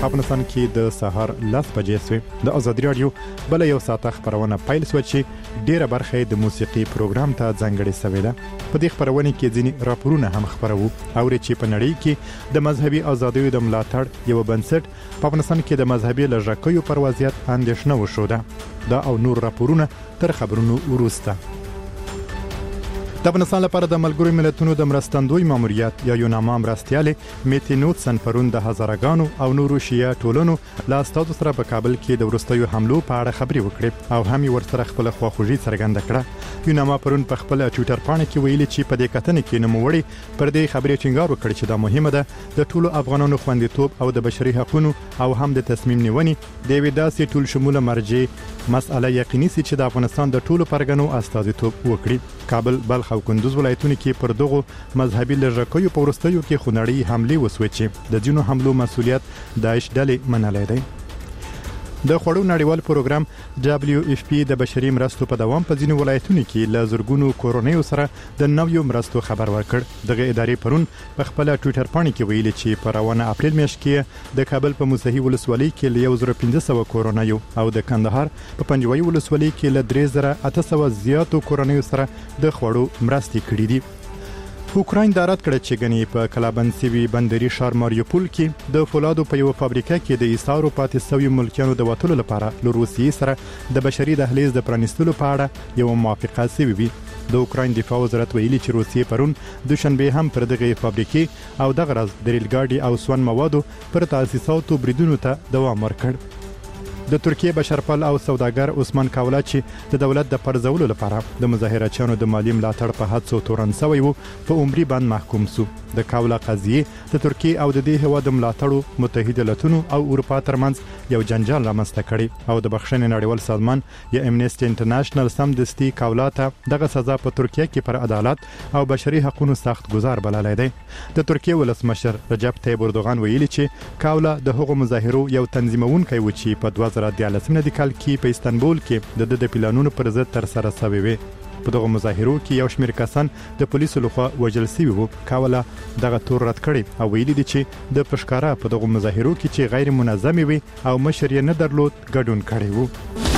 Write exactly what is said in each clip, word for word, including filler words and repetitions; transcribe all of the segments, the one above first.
افغانستان کې د سهار لس بجې سوې. د ازادي رادیو بل یو ساعت خبرونه پیل شو چې ډیره برخه د موسیقي پروګرام ته ځانګړې شوې ده. په دې خبرونه کې ځینې راپورونه هم خبرو او چې په نړۍ کې د مذهبي ازادیو د ملاتړ یو بنسټ په افغانستان کې د مذهبي لږکیو پر وضعیت اندېښنه وشوده. دا او نور راپورونه تر خبرونو وروسته. د افغانستان لپاره د ملګرو ملتونو د مرستندوی ماموریت یا یوناما مرستیالې میتی نوتسن پرون د هزارګانو او نورو شیعه ټولنو لا استاد سره په کابل کې د ورستیو حملو په اړه خبري وکړي او هم ورسره خپل خواخوږي څرګنده کړه. یوناما پرون په خپل ټوئیټر باندې کې ویلي چې په دې کتنې کې نوموړي پر دې خبرې ټینګار وکړ چې دا مهمه ده د ټولو افغانانو خوندیتوب او د بشري حقوقو او هم د تصمیم نیونې د ویداسي ټول شموله مرجع مسأله یقیني سي چې د افغانستان د ټولو پرګنو استازیتوب وکړي. کابل بلخ او کندوز ولایتونو کې پر دغه مذهبي لږکیو په ورستیو کې خونړی حمله وسوي چې د جنو حملو مسولیت داعش ډلې منلای دی. د خوړو نړیوال پروګرام دبليو اف پی د بشري مرستو په دوام په ځینو ولایتونو کې ل زرګونو کورونیو سره د نویو مرستو خبر ورکړ. دغه ادارې پرون په خپل ټوئیټر باندې کې ویلي چې په روانه اپریل میاشت کې د کابل په موسهي ولسوالۍ کې ل یو زره پنځه سوه کورونیو او د کندهار په پنجوي ولسوالۍ کې ل درې زره اته سوه زیاتو کورونیو سره د خوړو مرستې کړې دي. اوکراین د رات کړه چې غني په کلابند سیوی بندري ښار ماریوپول کې د فولادو په یو فابریکه کې د ایثارو پاتې سوي ملکیانو د وټولو لپاره له روسیې سره د بشري دهلیز د پرانیستلو په اړه یو موافقه سوي وي. د اوکراین دفاع وزارت ویلي چې روسیې پرون دوشنبه هم پر دغه فابریکې او دغه راز د ریل ګاډي او سون موادو پر تاسیساتو بریدونو ته دوام ورکړ. د ترکیه بشرپال او سوداګر عثمان کاولا چې د دولت د پرځولو لپاره د مظاهرچیانو د مالی ملاتړ په حادثو تورن شوی وو په عمري باندې محکوم شو. د کاولا قضیه د ترکیه او د دې هوا د ملاتړو متحده ایالاتونو او اروپا ترمنځ یو جنجال رامنځته کړي او د بخښنې نړیوال سازمان یا امنیسټي انټرنیشنل سمدستي کاولا ته دغه سزا په ترکیه کې پر عدالت او بشري حقوقو سخت گزار بللای دی. د ترکیه ولسمشر رجب طیب اردوغان ویلي چې کاولا د هغو مظاهرو یو تنظیمونکی و چې په دوه زره دیارلسم د کال کې په استانبول کې د د پلانونو پر ضد تر سره شوی وي. په دغه مظاهرو کې یو شمېر کسان د پولیسو لخوا وژل شوي وو. کاولا دغه تور رد کړي او ویلي دي چې د پښکارا په دغه مظاهرو کې چې غیر منظم وي او مشر یې نه درلود ګډون کړي وو.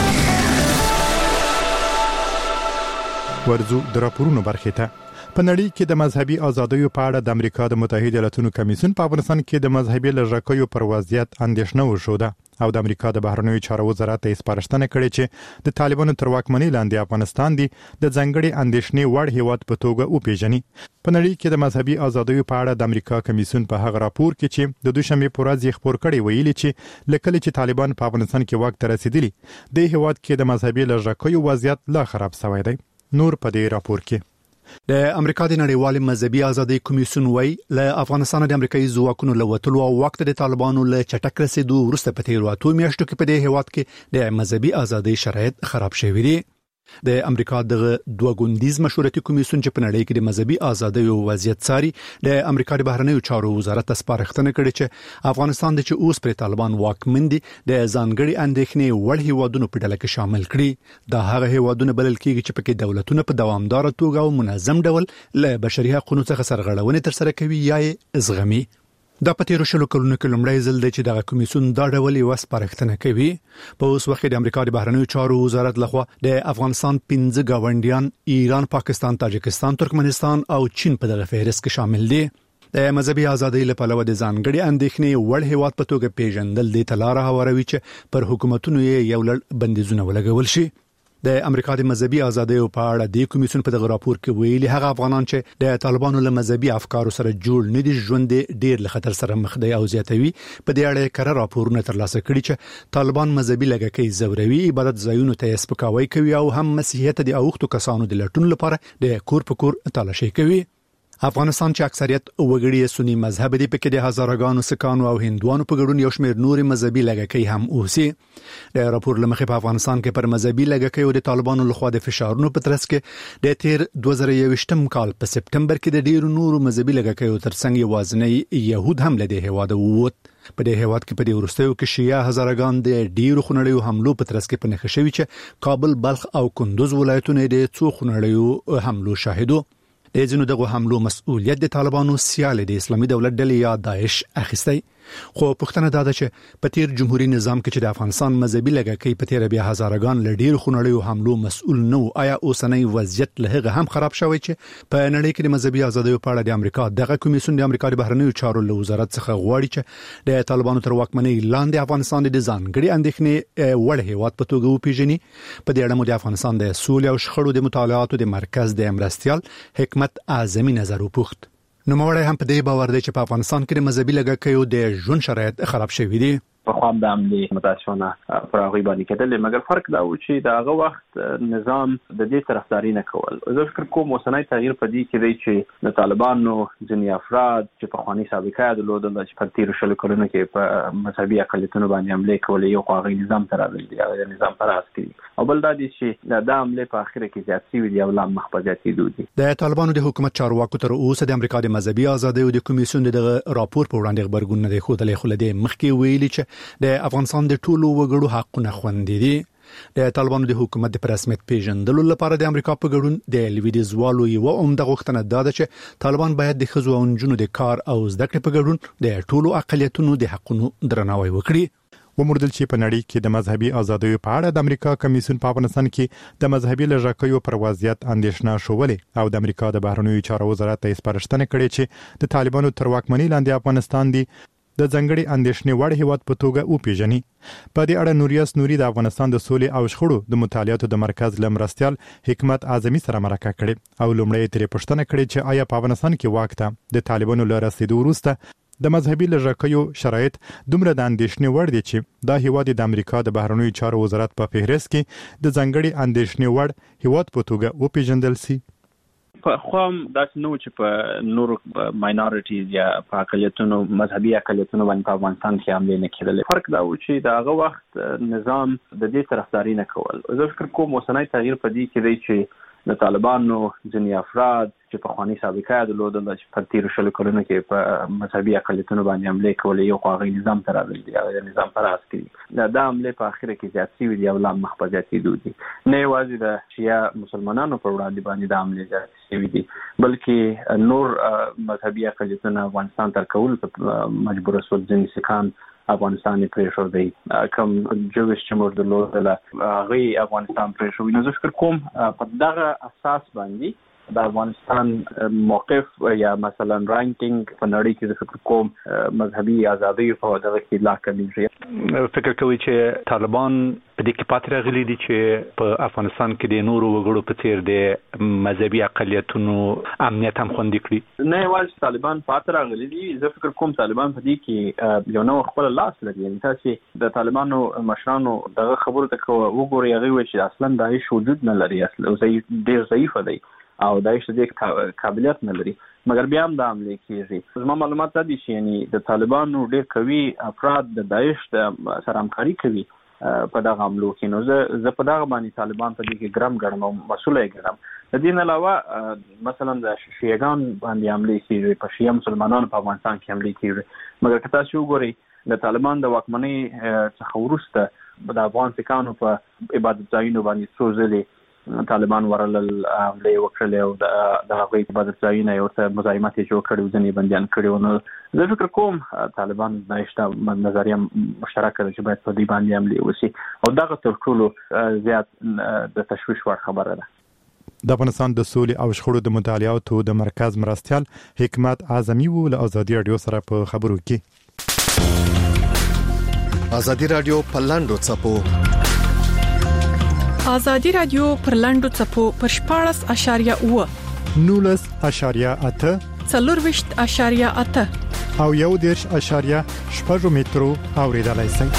ورزو د راپورونو برخه ته په نړۍ کې د مذهبي ازادیو په اړه د امریکا د متحده ایالاتونو کمیسیون په افغانستان کې د مذهبي لږکیو پر وضعیت اندېښنه وشوده او د امریکا د بهرنیو چارو وزارت ته سپارښتنه کړې چې د طالبانو تر واکمنۍ لاندې افغانستان دی د ځنګړي اندېښنې وړ هیواد په توګه وپیژني. په نړۍ کې د مذهبي ازادیو په اړه د امریکا کمیسیون په هغه راپور کې چې د دوشنبه په ورځ یې خبر کړی ویلي چې لکه چې طالبان په افغانستان کې واک ته رسیدلی د هیواد کې د مذهبي لږکیو وضعیت لا خراب شوی دی. نور په دې راپور کې د امریکا د نړیوال مذهبي ازادي کمیسیون وای له افغانستان د امریکایي ځواکونو لوتلو او وخت د طالبانو له چټک رسیدو وروسته په تیر واتو میاشتو کې په دې هیواد کې د مذهبي ازادي شرایط خراب شوي دي. د امریکا د دوه ګوندیز مشورتي کمیسیون چې په نړۍ کې د مذهبي ازادي او وضعیت څاري د امریکا د بهرنیو چارو وزارت ته سپارښتنه کړې چې افغانستان د چې اوس پر طالبان واکمن دي د ځانګړي اندېښنې وړ هیوادونو په ډله کې شامل کړي. دا هغه هیوادونه بلل کېږي چې پکې دولتونه په دوامدار توګه او منظم ډول له بشري حقوقو څخه سرغړونې تر سره کوي یا یې ازغمي. دا په تیرو شلو کلونو کې لومړی ځل دی چې دغه کمیسیون دا ډول یو سپارښتنه کوي. په اوس وخت د امریکا د بهرنیو چارو وزارت لخوا د افغانستان پنځه گاونډیان ایران، پاکستان، تاجکستان، ترکمنستان او چین په دغه فهرست کې شامل دي. د مذهبي ازادۍ لپاره د ځانګړي اندېښنې وړ هیواد په توګه پیژندل د تلاره هواروي چې پر حکومتونو یو لړ بندیزونه ولګول شي. د امریکا د مذهبي ازادۍ په اړه د کمیسیون په دغه راپور کې ویلي هغه افغانان چې د طالبانو له مذهبي افکارو سره جوړ نه دي ژوند ډیر له خطر سره مخ دي او زیاتوي. په دې اړه کړه راپورونه ترلاسه کړي چې طالبان مذهبي لږکي زوروي، عبادت ځایونو ته سپکاوی کوي او هم مسیحیت د اوختو کسانو د لټون لپاره د کور په کور تلاشي کوي. افغانستان چې اکثریت وګړي سنی مذهب دي پکې د هزارګانو سکانو او هندوانو په ګډون یو شمېر نور مذهبي لږکي هم اوسي. د راپور لمخې په افغانستان کې پر مذهبي لږکي او د طالبانو لخوا د فشارونو په ترڅ کې د تیر دوه زره یوویشتم کال په سپټمبر کې د ډیرو نورو مذهبي لږکیو ترڅنګ یوازنی يهود هم له دې هواده ووت. په دې هواد کې په دې ورستیو کې شیعه هزارګان د ډیرو خونړیو حملو په ترڅ کې پنځه شوي چې کابل، بلخ او کندوز ولایتونه د څو خونړیو حملو شاهدو. د ځینو دغه حملو مسؤلیت د طالبانو سیال د اسلامي دولت ډلې یا داعش اخیستی. خو پښتنه دا ده چې په تیر جمهوریت نظام کې چې د افغانستان مذهبي لګکې په تیر بیا هزارګان لډیر خونړیو حملو مسؤل نو آیا اوسنۍ وضعیت له هغه هم خراب شوی چې په نړۍ کې د مذهبي ازادۍ په اړه د امریکا دغه کمیسیون د امریکا د بهرنیو چارو له وزارت څخه غواړي چې د طالبانو تر واکمنۍ لاندې افغانستان د ځانګړي اندېښنې وړ هیواد په توګه وپیژني. په دې اړه مو د افغانستان د سولې او شخړو د مطالعاتو د مرکز د مرستيال حکمت اعظمي نظر وپوښت. نو موړی هم په دې باور دی چې په افغانستان کې د مذهبي لګکیو د ژوند شرایط خراب شوي دي. په خام د عملي متاسفانه پر هغه باندې کېدل، مګر فرق دا و چې د هغه وخت نظام د دې طرفداري نه کول. زه فکر کوم اوسنۍ تغییر په دې کې دی چې د طالبانو ځینې افراد چې په خواني سابقه درلودل چې په تیر شلو کلونو کې په مذهبي اقلیتونو باندې حمله کولې، یو هغه نظام تر راغلی دی، هغه نظام پر اساس کې او بل دا دی چې د حمله په اخر کې زیات شوی دی او لا مخبزاتي دي. د طالبانو د حکومت چارواکو تر اوسه د امریکا د مذهبي ازادۍ او د کمیسیون د راپور په وړاندې خبرګون نه دی خوده خو لدې مخکې ویلي چې د افغانستان د ټولو وګړو حقونه خوندي دي. د طالبانو د حکومت د رسمیت پیژندلو لپاره د امریکا په ګډون د لویدیز والو یو عمده غوښتنه ده چې طالبان باید د ښځو او نجونو د کار او زده کړې په ګډون د ټولو اقلیتونو د حقونو درناوی وکړي. ومردل چې په نړۍ کې د مذهبي ازادۍ په اړه د امریکا کمیسیون په افغانستان کې د مذهبي لږکیو پر وضعیت اندېښنه شولې او د امریکا د بهرنیو چارو وزارت ته سپارښتنه کړې چې د طالبانو تر واکمنۍ لاندې افغانستان دی د ځنګړي اندېښنې وړ هیواد په توګه وپیژني. په دې اړه نوریاس نوري د افغانستان د سولې او شخړو د مطالعاتو د مرکز لمرستيال حکمت اعظمي سره مرکه کړې او لومړی ترې پوښتنه کړې چې آیا په افغانستان کې واک ته د طالبانو له رسیدو وروسته د مذهبي لږکیو شرایط دومره د اندېښنې وړ دي چې دا هیواد د امریکا د بهرنیو چارو وزارت په فهرست کې د ځنګړي اندېښنې وړ هیواد په توګه وپیژندل شي. په خام داسې نو چې په نورو ماینورټیز یا په اقلیتونو مذهبي اقلیتونو باندې په افغانستان کې حمله نه کېدل. فرق دا و چې د هغه وخت نظام د دې طرفداري نه کول. زه فکر کوم اوسنۍ تغییر په دې کې دی چې د طالبانو ځینې افراد چې په خواني سابقه درلودل چې په تیر شلو کلونو کې په مذهبي اقلیتونو باندې حمله کولې، یو هغه نظام تر راغلی دی، هغه نظام پر اساس کې د حمله په اخر کې زیات شوی دی او لا مخبزاتي دي. نه یوازې د شیعه مسلمانانو پر وړاندې باندې د حمله زیات شوی دی، بلکې نور مذهبي اقلیتونه افغانستان تر کول مجبور شول. ځینې سکان افغانستان پرېښود دی، کوم جوش چې موږ درلودل هغه افغانستان پرېښود. نو زه فکر کوم په دغه اساس باندې د افغانستان موقف یا مثلا رانکینګ په نړۍ کې د فکر کوم مذهبي ازادۍ په دغه کې لا کمیږي. فکر کوي چې طالبان په دې کې پاتې راغلي دي چې په افغانستان کې د نورو وګړو په څیر د مذهبي اقلیتونو امنیت هم خوندي کړي؟ نه یوازې طالبان پاتې راغلي دي، زه فکر کوم طالبان په دې کې یو نو خپل لاس لري. یعنې تاسو د طالبانو مشرانو دغه خبرو ته وګورئ، هغه وایي چې اصلا داعش وجود نه لري، اصلا ډېر ضعیف دی او داعش دې قابلیت نه لري، مګر بیا هم د حمله کېږي. زما معلومات دا دي چې یعنی د طالبانو ډېر قوي افراد د داعش د سره همکاري کوي په دغه حملو کې. نو زه زه په دغه باندې طالبان په دې کې ګرم ګڼم او مسؤل یې ګڼم. د دې نه علاوه مثلا د شیعهګان باندې حمله کېږي، په شیعه مسلمانانو په افغانستان کې حمله کېږي، مګر که تاسو وګورئ د طالبان د واکمنۍ څخه وروسته د افغان سکانو په عبادت ځایونو باندې څو ځلې طالبان ورلل حمله وکړلې او د هغوی عبادت ځایونه یې ورته مزاحمت یې جوړ کړی، ځینې بندیان کړي وو. نو زه فکر کوم طالبان داعش ته نظریه مشترکه ده چې باید په دې باندې حملې وشي او دغه تر ټولو زیات د تشویش وړ خبره ده. د افغانستان د سولې او شخړو د مطالعاتو د مرکز مرستيال حکمت اعظمي وو له ازادي رادیو سره په خبرو کې. ازادي رادیو په لاندو څپو ازادي رادیو پر لاندو څپو پر شپاړس اشاریه اوه نولس اشاریه اته څلورويشت اشاریه اته او یو دیرش اشاریه شپږ مترو اوریدلای شئ.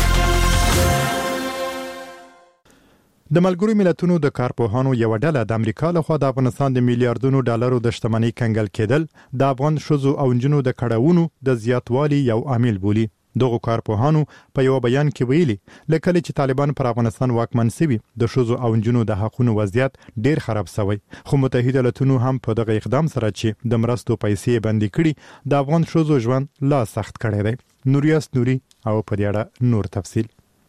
د ملګرو ملتونو د کارپوهانو یو ډله د امریکا له خوا د افغانستان د میلیارډونو ډالرو د شتمنۍ کنګل کېدل د افغان شوزو او جنونو د کډاوونو د زیاتوالي یو عامل بولی. دغه کارپوهانو په یو بیان کې ویلي لکه چې طالبان پر افغانستان واکمن شوي د شوزو او جنونو د حقوقو وضعیت ډیر خراب شوی، خو متحده ایالاتونو هم په دغه اقدام سره چې د مرستو پیسې بندي کړي د افغان شوزو ژوند لا سخت کړی دی. نوریاس نوري او په دې اړه نور تفصیل.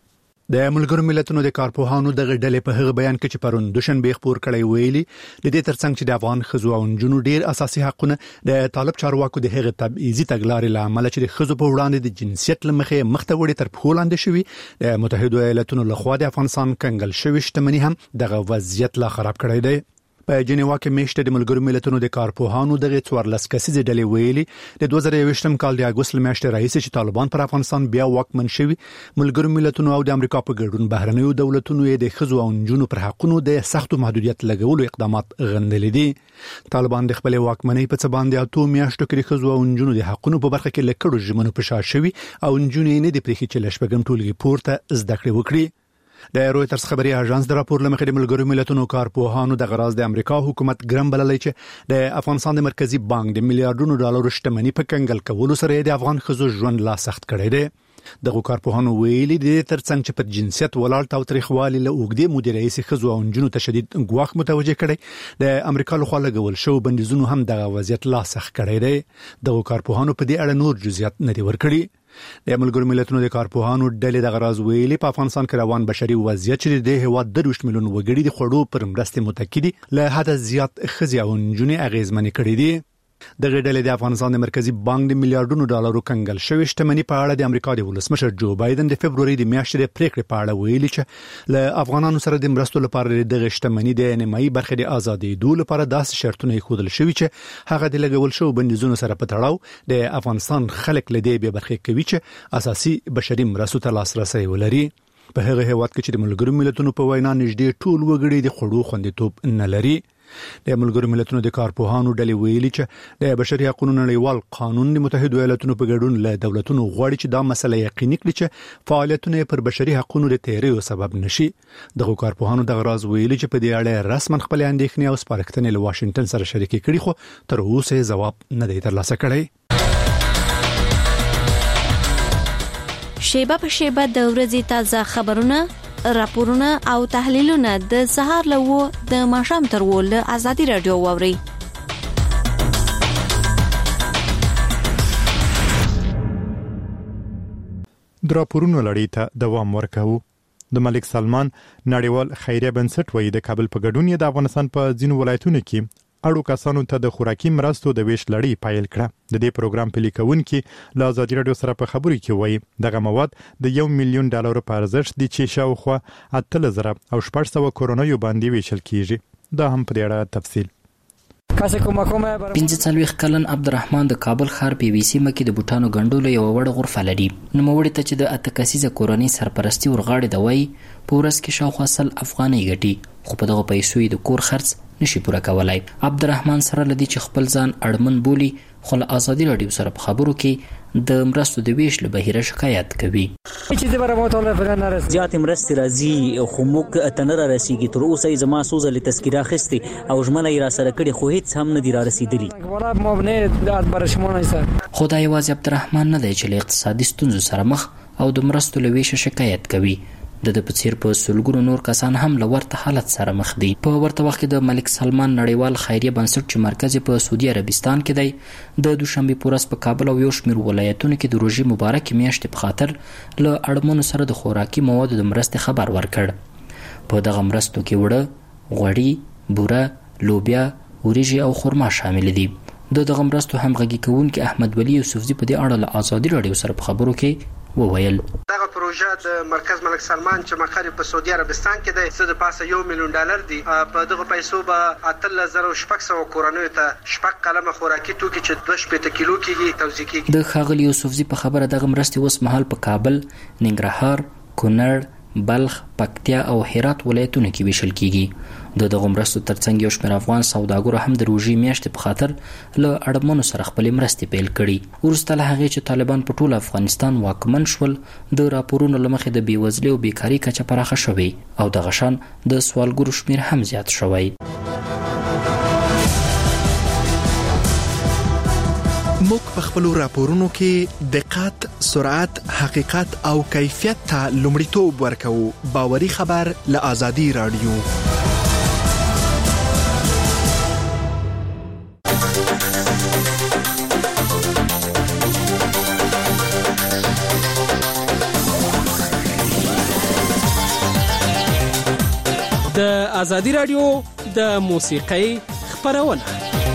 د ملګرو ملتونو د کارپوهانو د غډلې په هغه بیان کې چې پرون دوشنبه خبر کړی ویلي د دې ترڅنګ چې د افغان خزو او نجونو ډیر اساسي حقونه د طالب چارواکو د هغه تبعیضي تګلارې لامل چې د خزو په وړاندې د جنسیت لمخې مخته وړي تر پښو لاندې شوی د متحده ایالاتونو لخوا د افغانستان کنګل شوی شتمنۍ هم دغه وضعیت لا خراب کړی دی. په جنیوا کې میشته د ملګرو ملتونو د کارپوهانو دغه څوارلس کسیزه ډلې ویلي د دوه زره یوویشتم کال د اگست میاشتې راهیسې چې طالبان پر افغانستان بیا واکمن شوي ملګرو ملتونو او د امریکا په ګډون بهرنیو دولتونو یې د خزو او نجونو پر حقونو د سختو محدودیت لګولو اقدامات غندلې دي. طالبان د خپل واکمنۍ په څه باندې اته میاشتو کې د خزو او نجونو د حقونو په برخه کې لکړو ژمنو په شا شوي او نجونې نه د پریخي چې لشبګم ټولګي پورته زده کړې وکړي. د رويټرز خبري اژانس د راپور لمخې د ملګرو ملتونو کارپوهانو د غراز د امریکا حکومت ګرم بللی چې د افغانستان د مرکزی بانک د میلیارډونو ډالرو شتمنۍ په کنګل کولو سره د افغان خزو ژوند لا سخت کړی دی. دغه کارپوهانو ویلي د ترڅنګ چې په جنسیت ولاړ تاوتریخوالي له اوګدې مدیریت خزو او نجونو تشدید غواخ متوجه کړي د امریکا لخوا لګول شو بندیزونو هم دغه وضعیت لا سخت کړی دی. دغه کارپوهانو په دې اړه نور جزئیات نه دی ورکړي. د ملګرو ملتونو د کارپوهانو ډلې د غراز ویلي په افغانستان کې روان بشري وضعیت چې د هیواد د دوه میلیون وګړي د خړو پر مرستې متکي دي له حد زیات خزي او نجونې اغیزمنې کړې دي. د غډلې د افغانستان د مرکزی بانک د میلیارډونو ډالرو کنګل شوی شتمنۍ په اړه د امریکا د ولسمشر جو بایدن د فبرवरी د میاشتې د پریکړې په اړه ویلي چې له افغانانو سره د مرستو لپاره د شتمنۍ د نیمایي برخه د ازادي دول لپاره داسې شرطونه خودل شوی چې هغه د لګول شو بندیزونو سره په تړاو د افغانستان خلک له دې به برخه کوي چې اساسي بشري مرستو ته لاسرسي ولري. په هغه هیواد کې چې د ملګرو ملتونو په وینا نږدې ټول وګړي د خړو خوندیتوب نه لري. د ملګرو ملتونو د کارپوهانو ډلې ویلي چې د بشري حقوقو نړیوال قانون د متحده ایالاتونو په ګډون له دولتونو غواړي چې دا مسله یقیني کړي چې فعالیتونه پر بشري حقوقو د تیریو سبب نشي. دغه کارپوهانو د غراز ویلي چې په دې اړه رسمن خپل اندېښنې او سپارښتنې له واشنگټن سره شریکې کړي خو تر اوسه ځواب نه دی ترلاسه کړی. شیبه په شیبه د ورځې تازه خبرونه راپورونه او تحلیلونه د سهار لوو د ماښام تر ول ازادي رادیو ووري. د راپورونو لړۍ ته دوام ورکوو. د ملک سلمان نړیوال خیریه بنسټ وایي د کابل په ګډون د افغانستان په ځینو ولایتونو کې اړو کسانو ته د خوراکي مرستو د ویش لړۍ پیل کړه. د دې پروګرام په لیکون کې له ازادي رادیو سره په خبرو کې وایي دغه مواد د یو میلیون ډالر په ارزښت دي چې شاوخوا اته زره او شپږ سوه کورونیو باندې ویشل کیږي. دا هم په دې اړه تفصیل. پنځه څلوېښت کلن عبدالرحمن د کابل ښار په وی سی مکه د بوټانو ګنډولو یو وړ غرفه لري. نوموړي ته چې د اته کسیزه کورنۍ سرپرستی ورغاړي د وای په ورځ کې شاوخوا سل افغانۍ ګټي خو په دغه پیسو د کور خرڅ نشي پوره کولای. عبدالرحمن سره لدی چې خپل ځان اړمن بولی خو له ازادي رادیو سره په خبرو کې د مرستو د ویش له بهیره شکایت کوي. زیات مرستې راځي خو موږ ته نه رسیږي. تر اوسه یې زما څو ځلې تذکیره اخیستې او ژمنه یې را سره کړې خو هیڅ هم نه دي را رسیدلي. خو دا یوازې عبدالرحمن نه دی چې له اقتصادي ستونزو سره مخ او د مرستو له ویشه شکایت کوي. د د پڅیر په سلګونو نور کسان هم له ورته حالت سره مخ دي. په ورته وخت کې د ملک سلمان نړیوال خیریه بنسټ چې مرکز په سعودي عربستان کې دی د دوشنبه پورس په کابل او یو شمېر ولایتونو کې د روژې مبارک میاشتې په خاطر له اړمنو سره د خوراکي موادو د مرستې خبر ورکړ. په دغه مرستو کې وړه، غوړي، بوره، لوبیا، وریجې او خرما شامل دي. د دغه مرستو همغږي کوونکي احمد ولی یوسفزي په دې اړه له ازادي رادیو سره په خبرو کې وویل دغه پروژه د مرکز ملک سلمان چې مقر په سعودي عربستان کې دی څه د پاسه یو میلیون ډالر دی. په دغه پیسو به اته زره او شپږ سوه کورنیو ته شپږ قلمه خوراکي توکي چې دوه شپېته کیلو کېږي توزیع کېږي. د ښاغلي یوسفزي په خبره دغه مرستې اوس مهال په کابل، ننګرهار، کونړ، بلخ، پکتیا او هرات ولایتونو کې ویشل کیږي. د دغه مرستو ترڅنګ یو شمېر افغان سوداګرو هم د روژې میاشتې په خاطر له اړمنو سره خپلې مرستې پیل کړي. وروسته له هغې چې طالبان په ټول افغانستان واکمن شول د راپورونو له مخې د بېوزلۍ او بیکاري کچه پراخه شوې او دغه شان د سوالګرو شمېر هم زیات شوی. موږ په خپل راپورونو کې دقت، سرعت، حقیقت او کیفیت ته لومړیتوب ورکوو. باوري خبر له ازادي رادیو. ازادي رادیو د موسیقۍ خبرونه.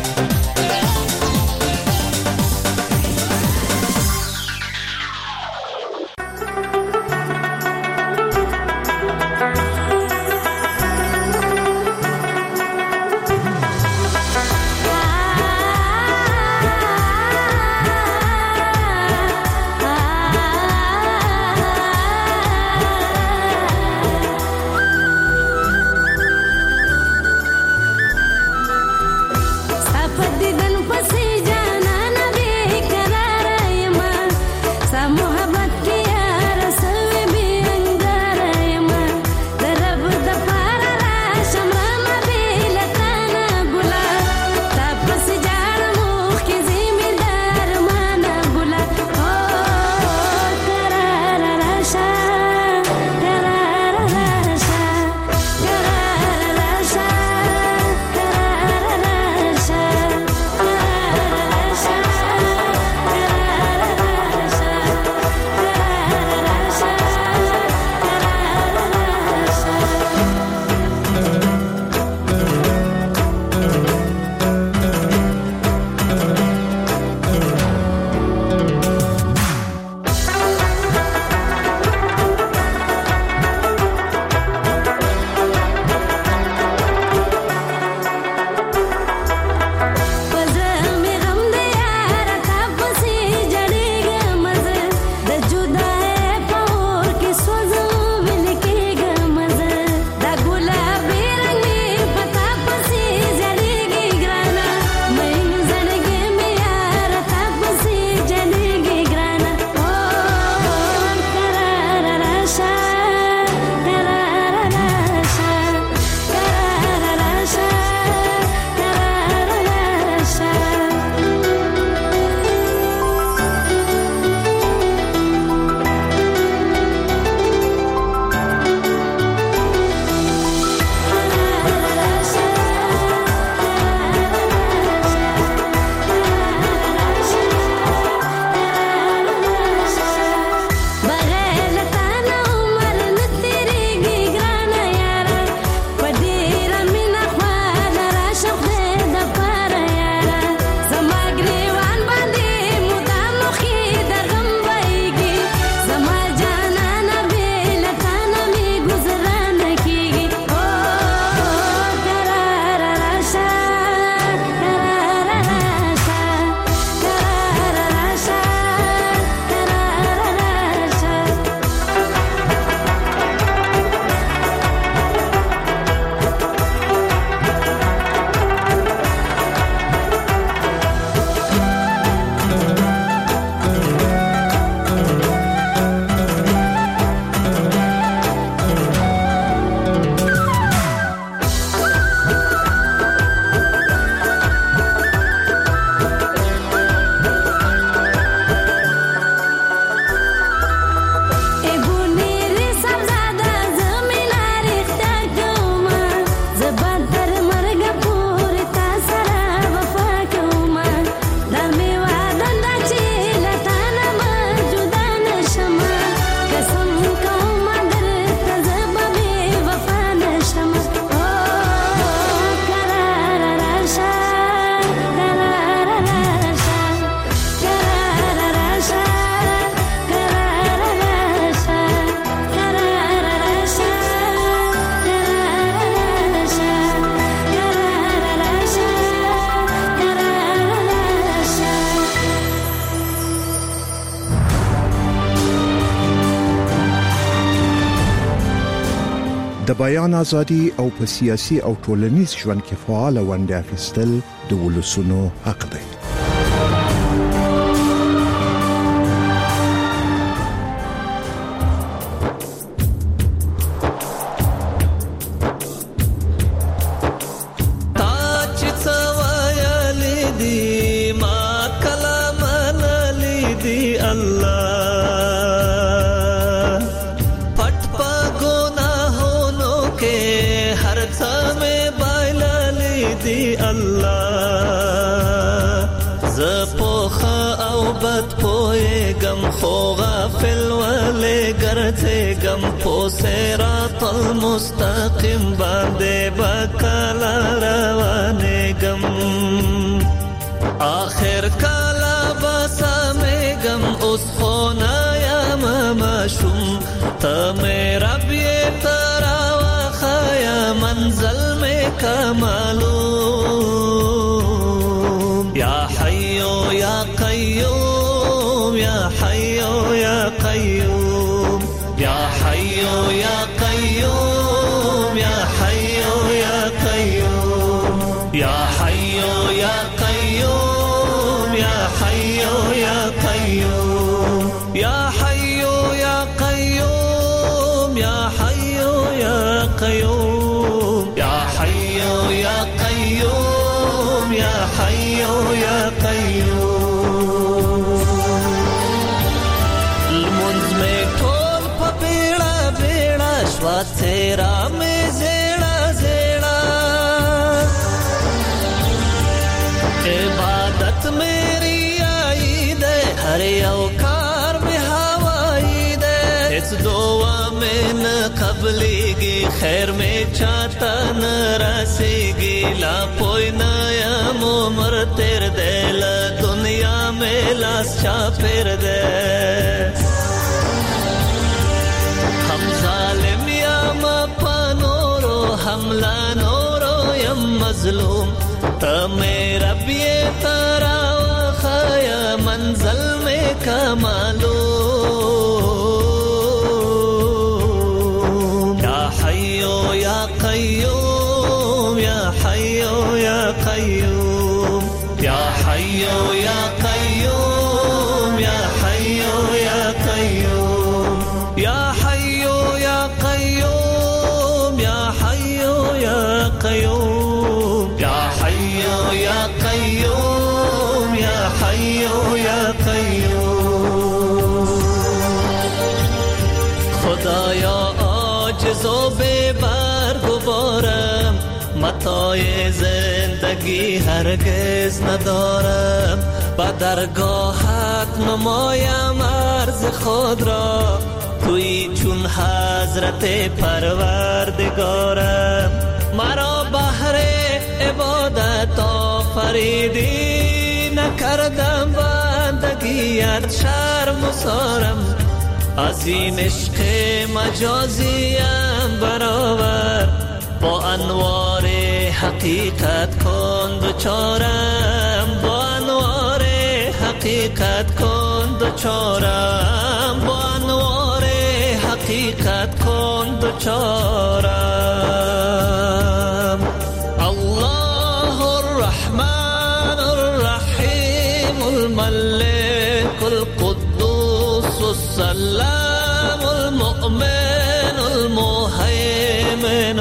د بیان ازادي او په سیاسي او ټولنیز ژوند کې فعال ونډه اخیستل د ولسونو حق دی. خو غافل والے گرتے گم پو سیرات المستقیم باندے بکالا روانے گم آخر کالا باسا میں گم اس خونا یا مماشم تا میرا بیے ترا وخایا منزل میں کمالو یا حیو یا قیوم یا حیو یا قیوم یا حیو یا قیوم یا حیو یا قیوم یا حیو یا قیوم یا حیو یا قیوم یا حیو یا قیوم یا حیو یا قیوم یا حیو یا قیوم یا حیو یا قیوم المنز میں ٹول پا بیڑا بیڑا شوا تیرا میں زیڑا زیڑا عبادت میری آئی دے ہر یو کار میں ہوائی دے اس دعا میں نہ قبلی گی خیر میں چاہتا نہ راسے گی لا پوئی نایم عمر تیر دے لا دنیا میں لاس چا پھر دے ہم ظالم یا مپا نورو ہم لا نورو یم مظلوم تا میرا بیے تارا وخایا منزل میں کمالو یا حیو یا قیوم یا حیو یا قیوم یا حیو یا قیوم یا حیو یا قیوم یا حیو یا قیوم یا حیو یا قیوم یا حیو یا قیوم یا حیو یا قیوم خدایا عاجز و بے بار گبارم متاع زندگی هرگز ندارم با درگاهت نمایم عرض خود را توی چون حضرت پروردگارم مرا بهر عبادت آفریدی نکردم بندگیت شرم و سارم از این عشق مجازیم برابر با انوار حقیقت کن دوچارم با انوار حقیقت کن دوچارم با انوار حقیقت کن دوچارم الله الرحمن الرحیم الملك القدوس السلام المؤمن المهيمن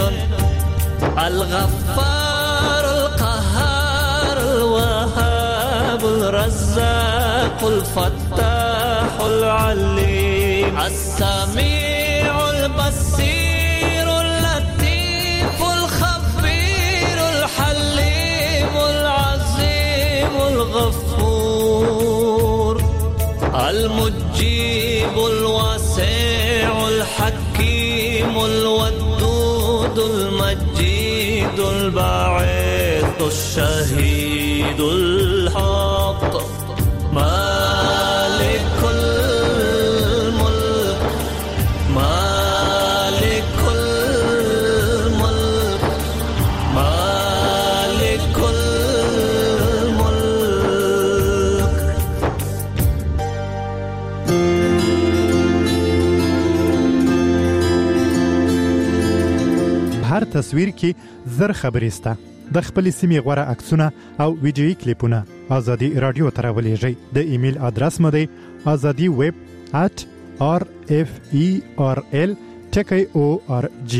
الغفار القهار الوهاب الرزاق الفتاح العليم السميع البصير اللطيف الخبير الحليم العظيم الغفور المجيب الواسع الحكيم الودود المجيد الباعث الشهيد الحق مالك الملك مالك الملك مالك الملك هر تصویر کې زر خبرې سته د خپل سیمې غوړه عکسونه او ویډیوي کلیپونه ازادي رادیو ته راولېږئ د ایمیل ادرس مو دی azadi web at r f e r l ټکی او ار جی.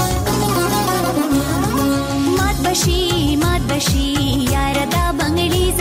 مات بشي مات بشي یار دا بنگلی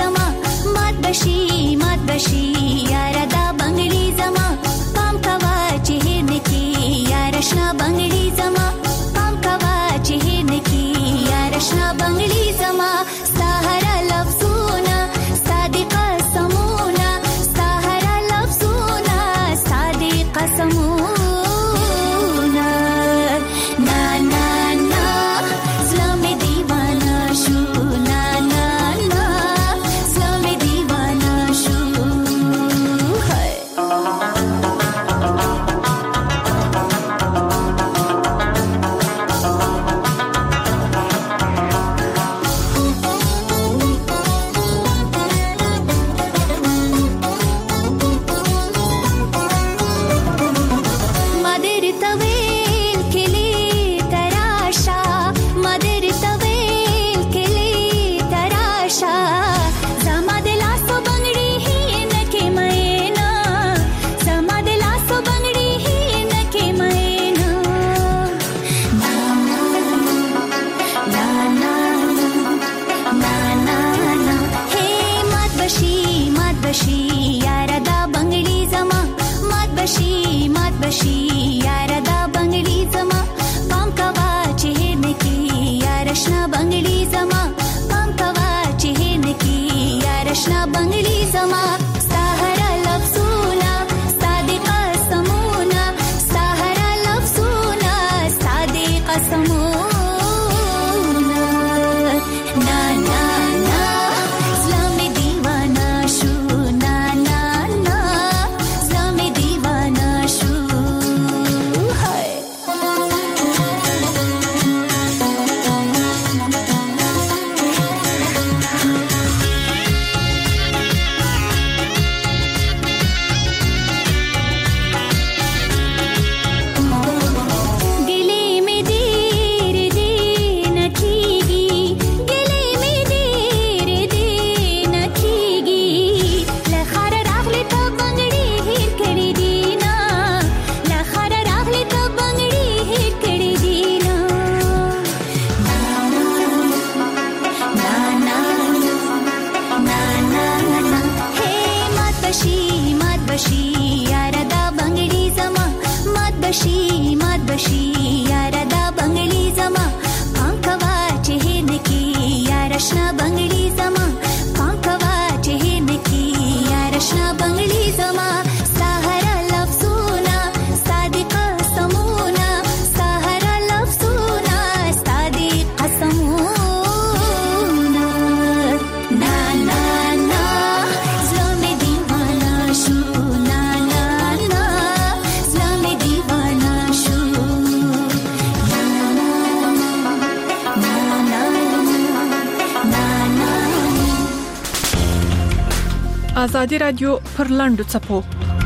بشي یار دا بنگلی زما پام کوا چې نکی یار شنا بنگلی زما پام کوا چې نکی یار شنا بنگلی زما سحر لفظونا صادق قسمونا سحر لفظونا صادق قسمونا نا نا نا زلم دیوانا شو نا نا نا زلم دیوانا شو نا نا نا نا نا نا آزادي رادیو پر لاندو چپو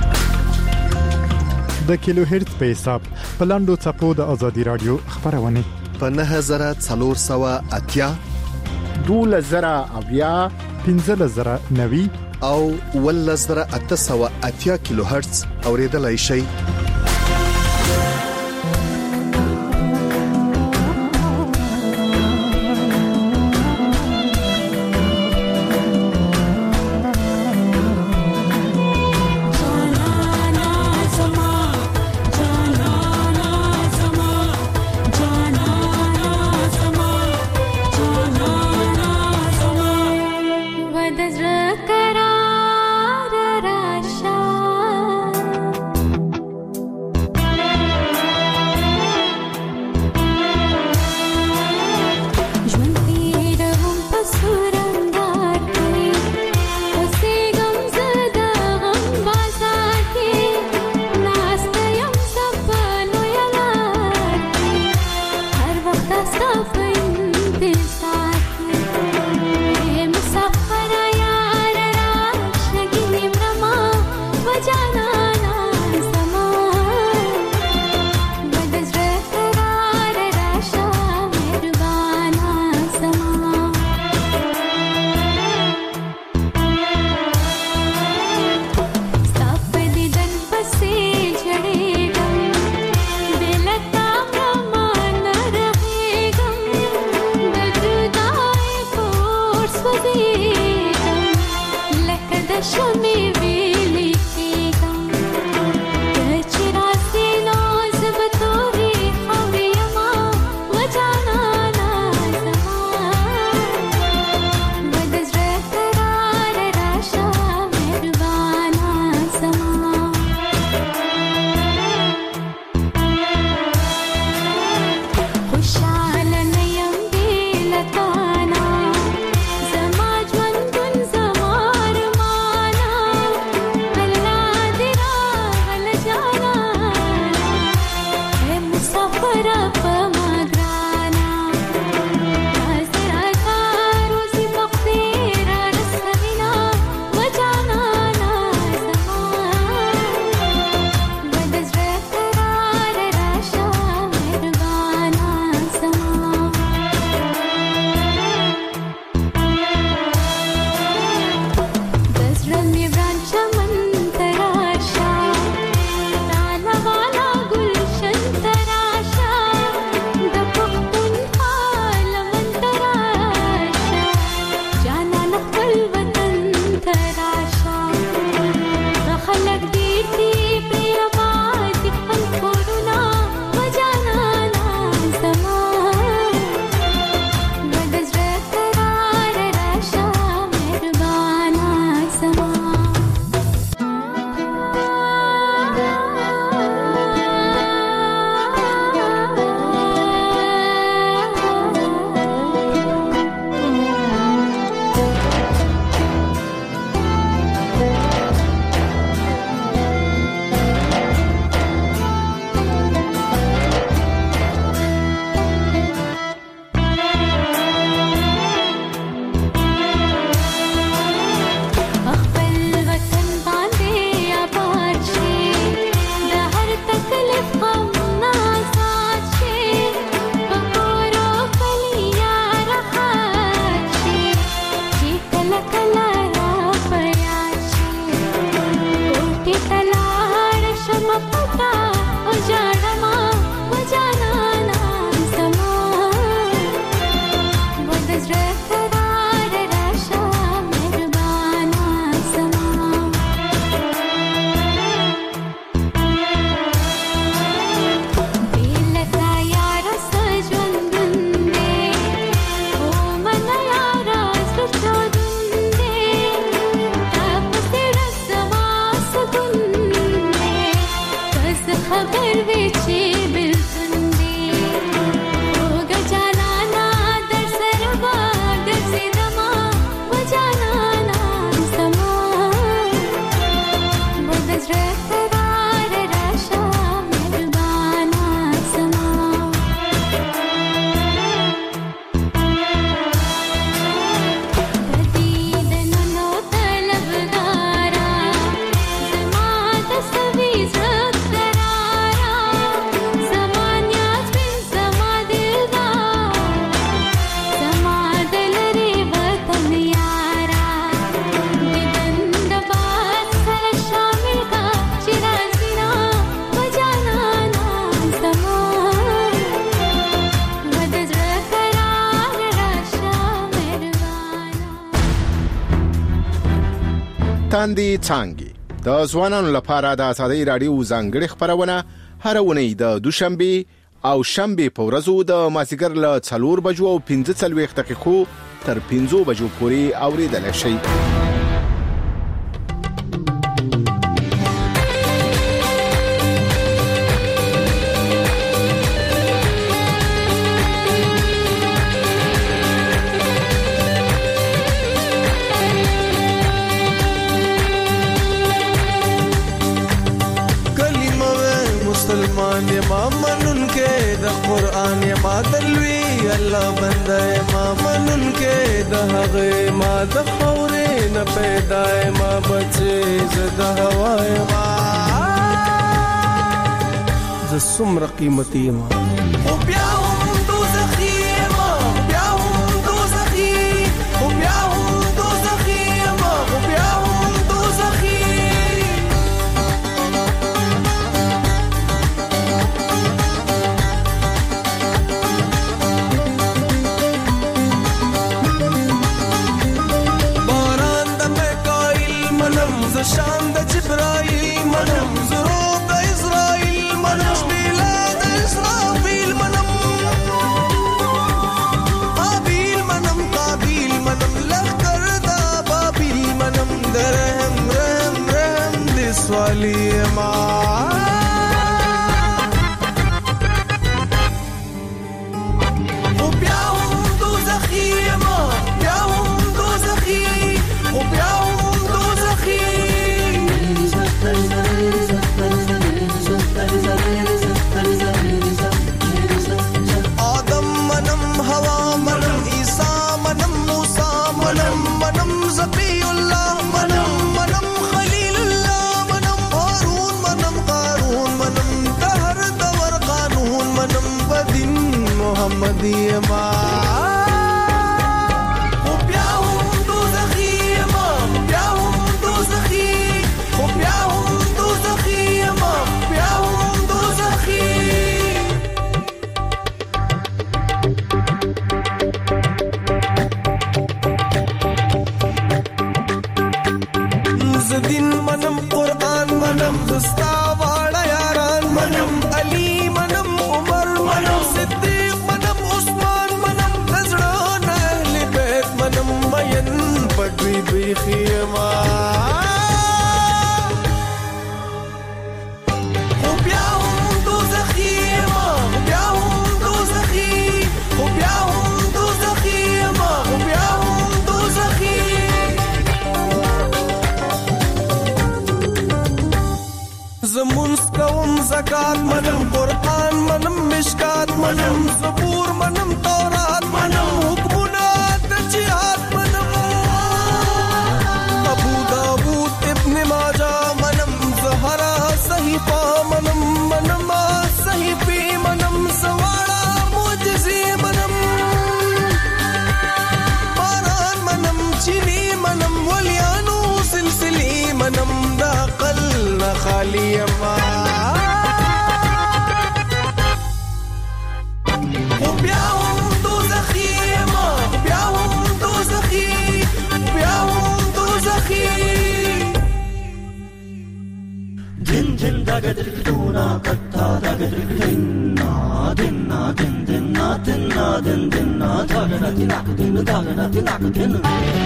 د کیلو هرتز په حساب په لاندو چپو د آزادي رادیو خبرونه په نه هزار څلور سوه اتیا دوله زره اویا پنځه زره نوي او ول زره اته سوه اتیا کیلو هرتز اوریدلای شي. تاندې څانګې د ځوانانو لپاره د ازادي رادیو ځانګړي خبرونه هر ونې د دوشنبه او شنبه په ورځو د مازیګر له څلور بجو او پنځه څلوېښت دقیقو تر پنځو بجو پورې اوریدل شي. قرآن ما دلوي الله بنده ما منن کې د هغه ما د خورې نه پیدا ما بچي زده هواي ما ز سمره قیمتي ما او بیا هم دوزخي ما بیا هم دوزخي او بیا هم دوزخي ما او بیا هم دوزخي شان د جبرائیل منم زرو د اسرائیل منم شمیلا د اسرافیل منم قابیل منم قابیل منم لخر د بابیل منم درهم رحم رحم د سوالی ما او بیا هم دوزخی ما بیا هم دوزخی او بیا هم دوزخی آدم منم هوا منم عیسا منم موسا منم منم زبی اللہ منم منم خلیل اللہ منم هارون منم قارون منم دهر دور قانون منم بدین محمدی ما منم قرآن منم زستا واړه یاران منم علي منم عمر منم صدیق منم عثمان منم نزړه اهل بیت منم مین پټوي بیخي ما خو بیا هم دوزخي ما بیا هم دوزخي خو بیا هم دوزخي ما بیا هم دوزخي زمونس کوم زکات منم قرآن منم مشکات منم زبور منم تورات منم حکمونه د جهاد منم ابو داود ابن ماجه منم زهرا صحیفه منم منم صحیفه منم سواړه معجزې منم باران منم چینی منم ولیانو سلسلې منم د عقل نه خالی ما او بیا هم دوزخي ما بیا هم دوزخي بیا هم دوزخي دن دن دغه دونه کتا دغه دنا دنا دن دنا دنا دن دنا دغه دنا دنا دغه دنا دنا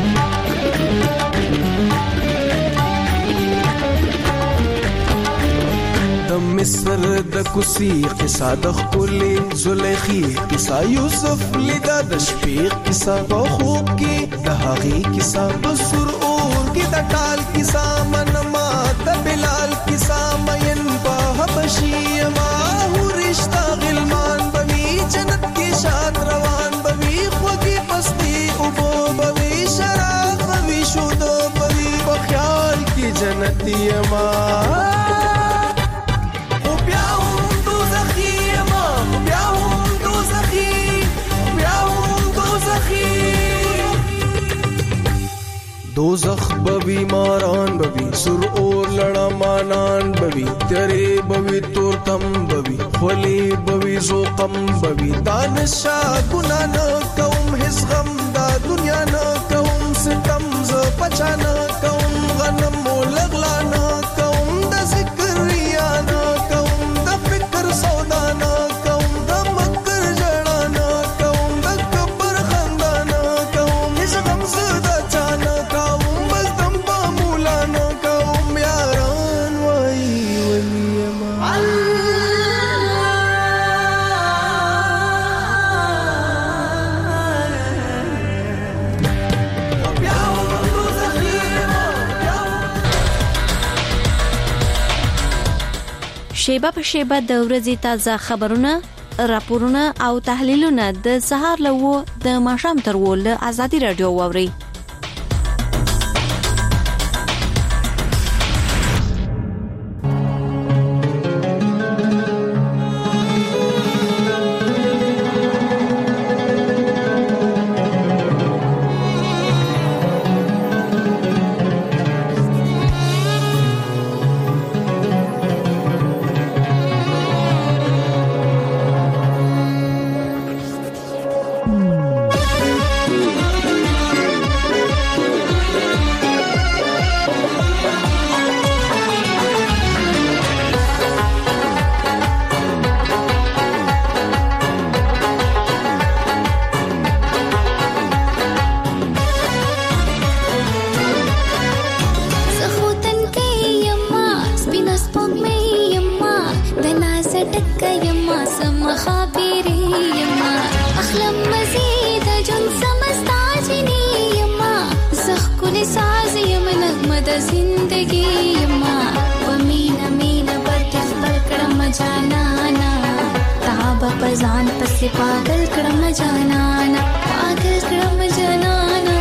د مصر د کوسی قصه د خولي زلیخي قصه یوسف لیدا د شپې قصه په خوب کې د هغې قصه په سر اور کې د ټال قصه منما د بلال قصه مین په حبشي ما ورشتہ غلمان بوي جنت کې شاد روان بوي خوږي پستي او بوي شراب بوي شودو بوي په خیال کې جنتي ما دوزخ بوی ماران بوی سر اور لڑا مانان بوی تیرے بوی تورتم بوی خلی بوی زوقم بوی دانشا گناہ نہ کوم حس غم دا دنیا نہ کوم ستم ز پچا نہ کوم غنم شیبه په شیبه د ورځې تازه خبرونه، راپورونه او تحلیلونه د سهار له و د ماښام تر و له ازادي رادیو واوري. पजान पसे पागल क्रम जानाना पागल क्रम जानाना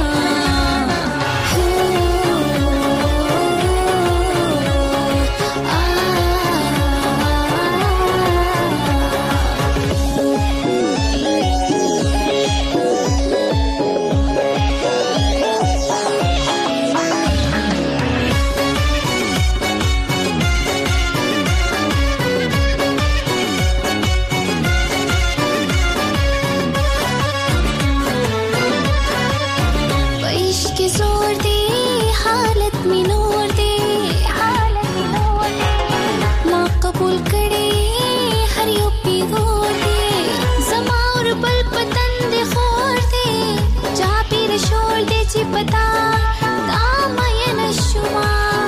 पता दामयन शुमा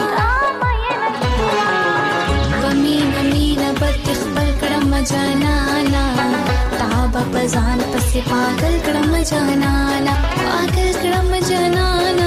बमीन मीन बतिखबल क्रम जानाना ताब पजान पसे पागल क्रम जानाना पागल क्रम जानाना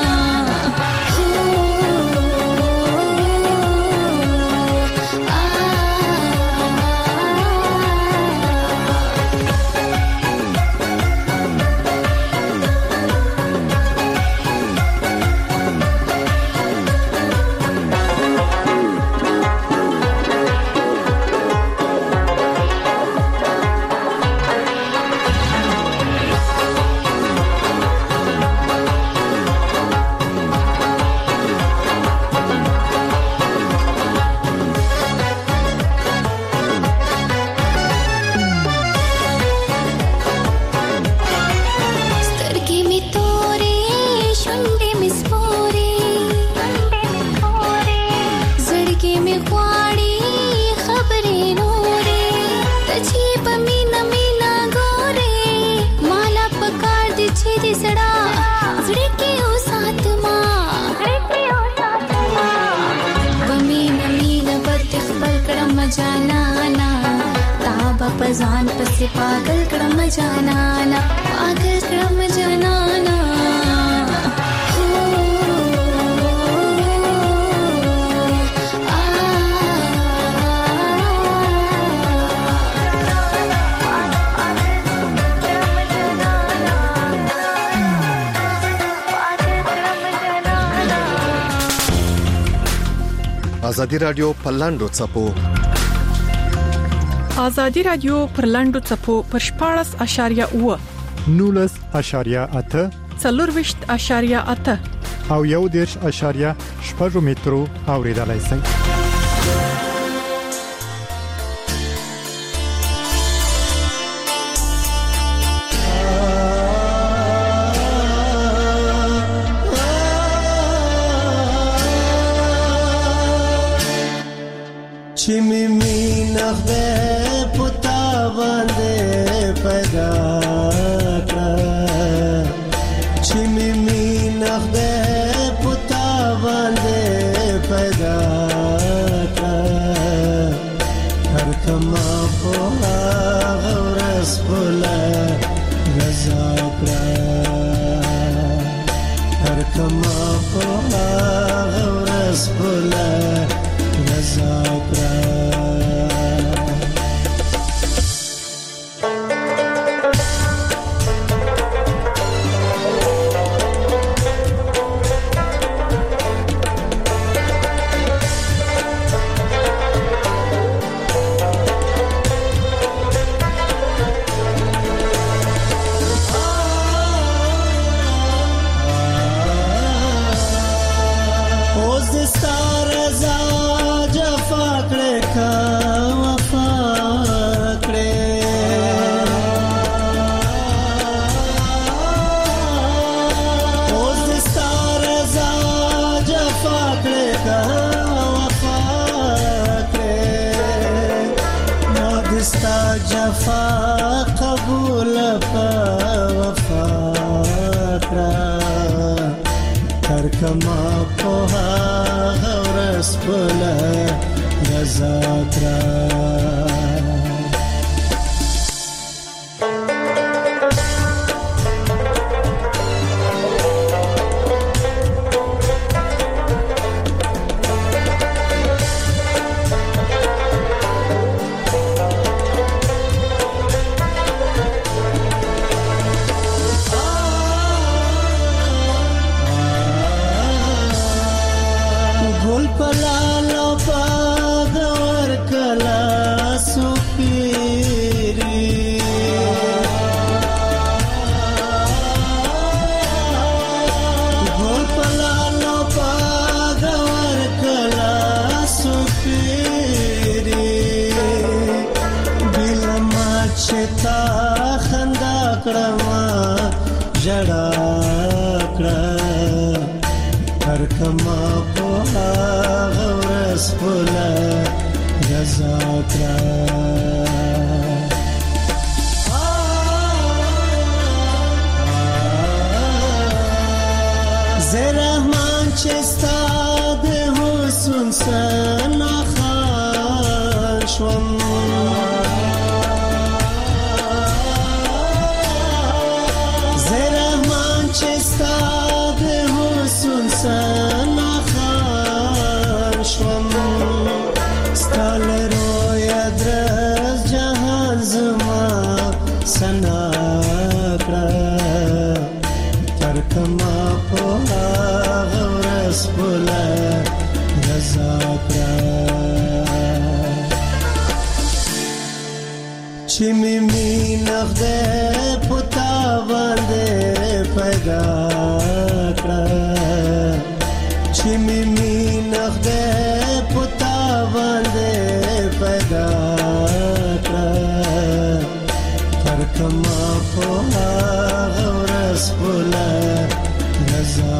पजान पसे पागल क्रम जानाना पागल क्रम जानाना ازادي رادیو پلاندو چپو ازادي رادیو پر لاندو چپو پر شپاړس اشاریه و نولس اشاریه اته څلورويشت اشاریه اته او یو دیرش اشاریه شپږ مترو اوریدلای شئ. چمی می نخده پتا بنده پیدا کر چمی می نخده پتا بنده پیدا کر قبول په وفا کړه تر کما په هغه ورځ بله رضا کړه جڑا کړه هر کما په هغه ورځ بله رضا کړه زه رحمان چې ستا د حسن ثنا خوان شوم سنا خان شوم ستال رویا درز جهان زما سنا کړه تر کما په هغه ورځ بله رضا کړه چې مې مینه خدای په تا باندې پیدا کړه چې مې مینه خدای په تا باندې پیدا کړه تر کما په هغه ورځ بله رضا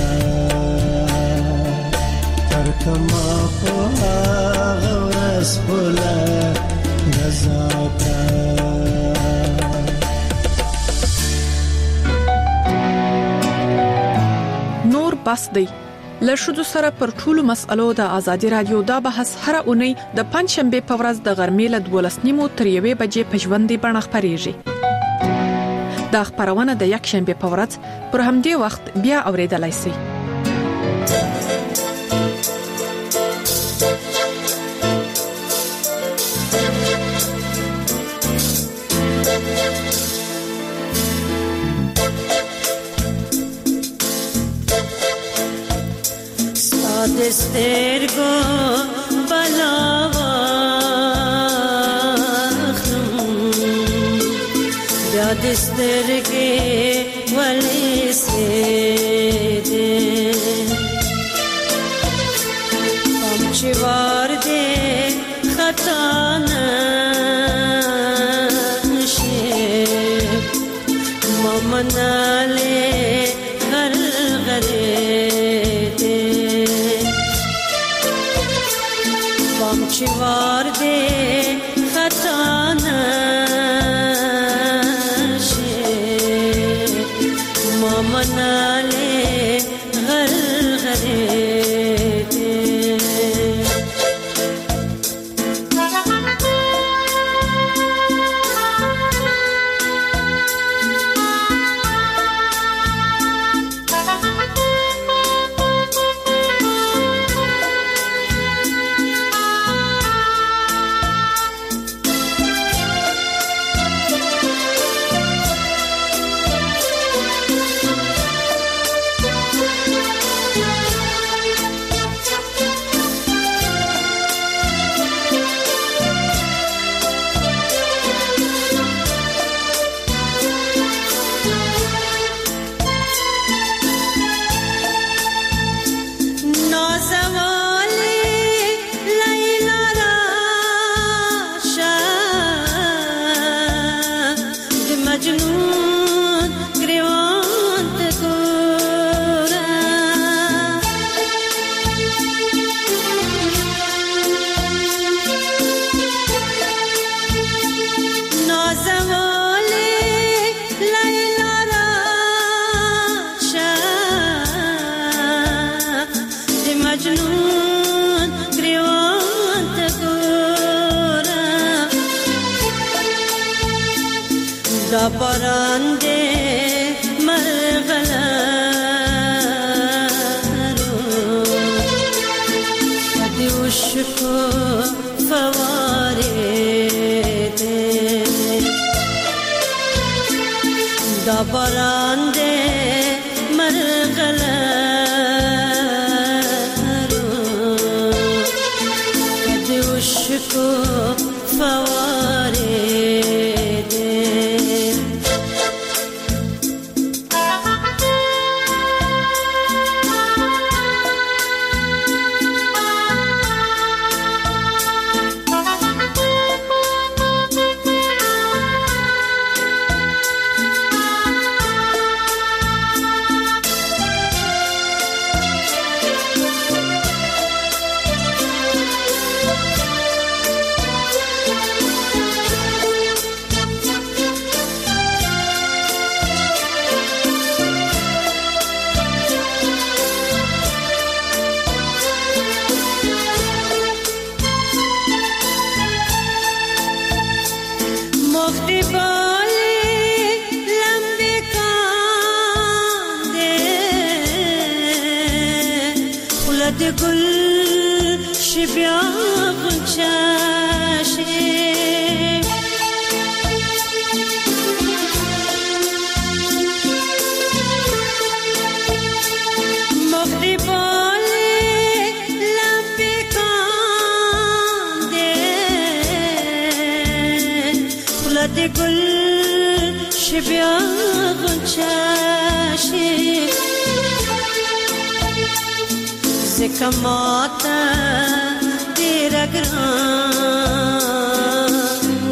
کړه تر کما په هغه ورځ بله رضا کړه نور بس دی له شذو سره پر ټولو مسألو د ازادي رادیو دا بحث هر اونۍ د پنځشنبه په ورځ د غرمې له دولس نیمو تر یوې بجې په ژوندۍ بڼه خپرېږي. دا خبرونه د یک شنبه په ورځ پر همدې وخت بیا اوریدلای شئ. دسترګو بلاوا بیا دسترګې ولې سي دې پمچوار دې خطا نشي ممناله غل غلې چوار دے خطا نشے مامنا لے غر غرے دے Nazım دا باران دې مرغلارو د عشقو فوارې دې دا باران دې مرغلارو د عشقو فوارې د ګل شبیا غنچاشه مخدی باله لمبه کانده خلا د ګل شبیا غنچاشه زکماتا تیرا گران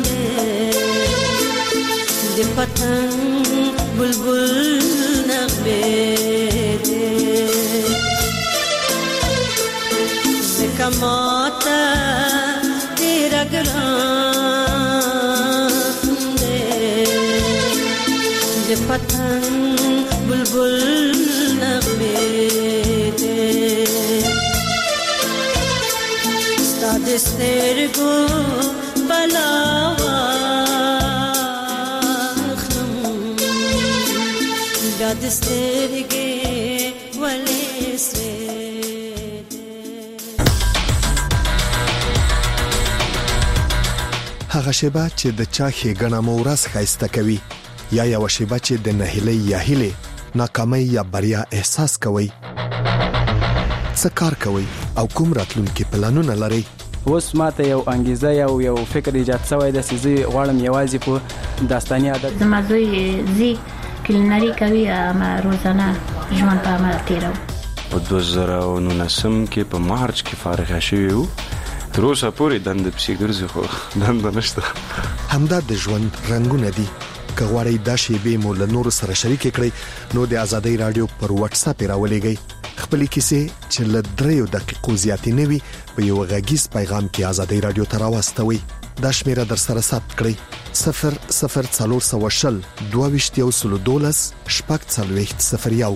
دے پتنگ بلبل نغمے دے زکماتا تیرا گران دے دے پتنگ بلبل نغمے دے دسترگو بلاواخم دا دسترگی ولی سویده هغه شیبه چې د چا ښېګڼه مو ورځ ښایسته کوي یا یوه شیبه چې د نهیلۍ یا هیلې ناکامۍ یا بریا احساس کوئ څه کار کوئ او کوم راتلونکي پلانونه لرئ اوس ماته یو انګیزه یو یو فکر ایجاد شوی د سيزي غواړم یوازې په داستاني عادت زما زوی زی کلینری کوي ما روزانه ژوند په عمل تیرو په دوه زره او نولسم کې په مارچ کې فارغ شوی وو تر اوسه پورې دند پسې ګرځي خو دند نشته همدا د ژوند رنگونه دي که غواړئ دا شیبې مو له نورو سره شریک کړئ نو د ازادۍ رادیو پر واتس اپ راولېږئ خپلې کیسې چې له دریو دقیقو زیاتې نه وي په یو غږیز پیغام کې ازادۍ رادیو ته راواستوئ دا شمیره در سره ثبت کړئ صفر صفر څلور سوه شل دوه ویشت یو سلو دولس شپږ څلوېښت صفر یو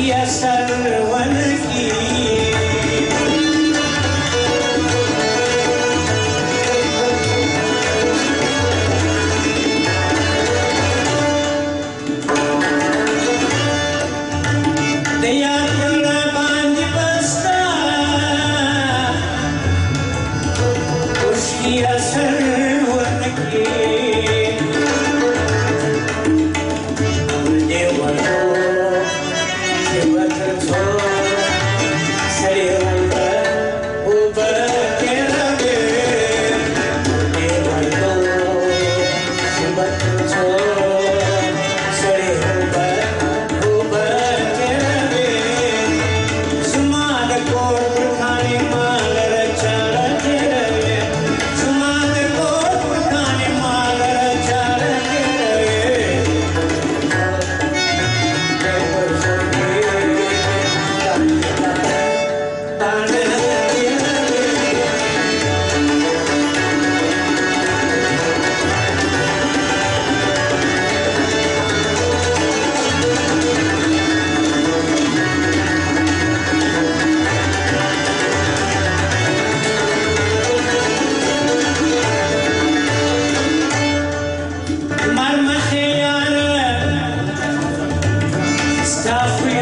Stop